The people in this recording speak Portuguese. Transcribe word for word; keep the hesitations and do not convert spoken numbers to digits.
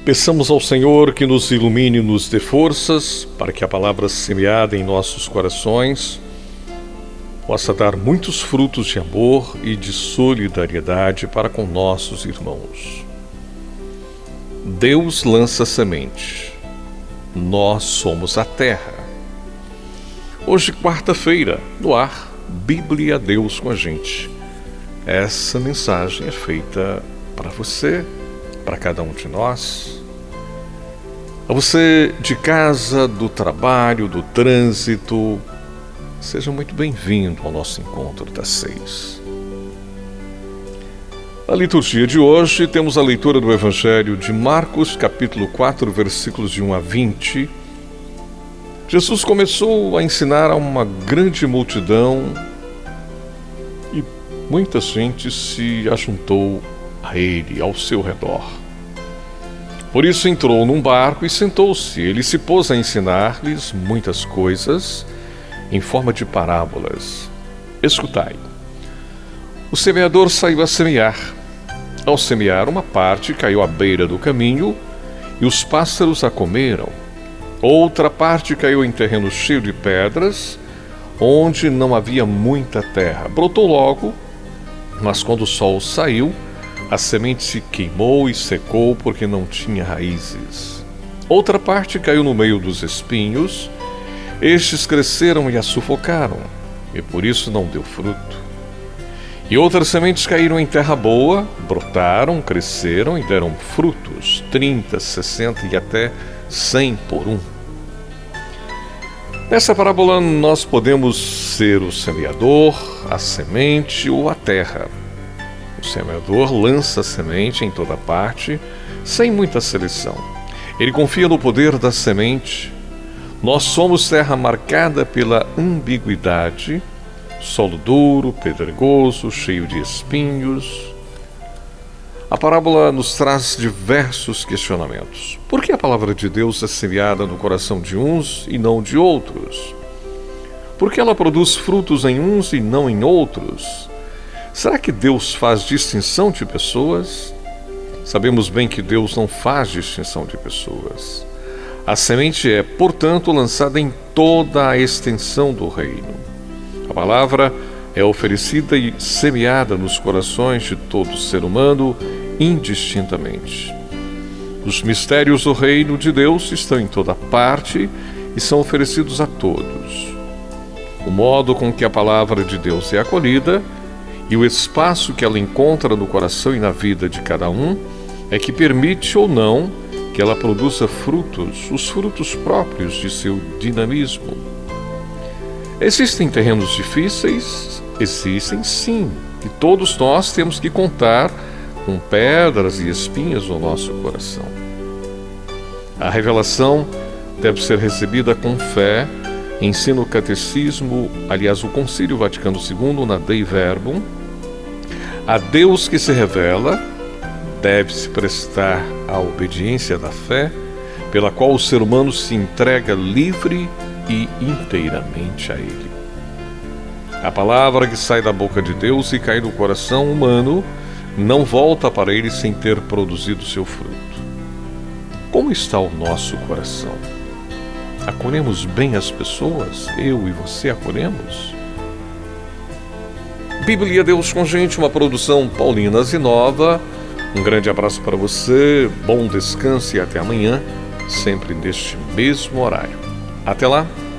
Peçamos ao Senhor que nos ilumine e nos dê forças para que a palavra semeada em nossos corações possa dar muitos frutos de amor e de solidariedade para com nossos irmãos. Deus lança semente. Nós somos a terra. Hoje, quarta-feira, no ar, Bíblia Deus com a gente. Essa mensagem é feita para você, para cada um de nós. A você de casa, do trabalho, do trânsito, seja muito bem-vindo ao nosso encontro das seis. Na liturgia de hoje, temos a leitura do Evangelho de Marcos, capítulo quatro, versículos de um a vinte. Jesus começou a ensinar a uma grande multidão e muita gente se ajuntou a ele, ao seu redor. Por isso entrou num barco e sentou-se. Ele se pôs a ensinar-lhes muitas coisas em forma de parábolas. Escutai. O semeador saiu a semear. Ao semear, uma parte caiu à beira do caminho e os pássaros a comeram. Outra parte caiu em terreno cheio de pedras, onde não havia muita terra. Brotou logo, mas quando o sol saiu, a semente se queimou e secou porque não tinha raízes. Outra parte caiu no meio dos espinhos. Estes cresceram e a sufocaram, e por isso não deu fruto. E outras sementes caíram em terra boa, brotaram, cresceram e deram frutos, trinta, sessenta e até cem por um. Nessa parábola nós podemos ser o semeador, a semente ou a terra. O semeador lança a semente em toda parte, sem muita seleção. Ele confia no poder da semente. Nós somos terra marcada pela ambiguidade, solo duro, pedregoso, cheio de espinhos. A parábola nos traz diversos questionamentos. Por que a palavra de Deus é semeada no coração de uns e não de outros? Por que ela produz frutos em uns e não em outros? Será que Deus faz distinção de pessoas? Sabemos bem que Deus não faz distinção de pessoas. A semente é, portanto, lançada em toda a extensão do reino. A palavra é oferecida e semeada nos corações de todo ser humano indistintamente. Os mistérios do reino de Deus estão em toda parte e são oferecidos a todos. O modo com que a palavra de Deus é acolhida e o espaço que ela encontra no coração e na vida de cada um é que permite ou não que ela produza frutos, os frutos próprios de seu dinamismo. Existem terrenos difíceis? Existem, sim, e todos nós temos que contar com pedras e espinhas no nosso coração. A revelação deve ser recebida com fé, ensina o catecismo, aliás, o Concílio Vaticano segundo, na Dei Verbum. A Deus que se revela deve-se prestar à obediência da fé, pela qual o ser humano se entrega livre e inteiramente a Ele. A palavra que sai da boca de Deus e cai no coração humano não volta para ele sem ter produzido seu fruto. Como está o nosso coração? Acolhemos bem as pessoas? Eu e você acolhemos? Bíblia Deus com gente, uma produção Paulinas e Nova. Um grande abraço para você, bom descanso e até amanhã, sempre neste mesmo horário. Até lá!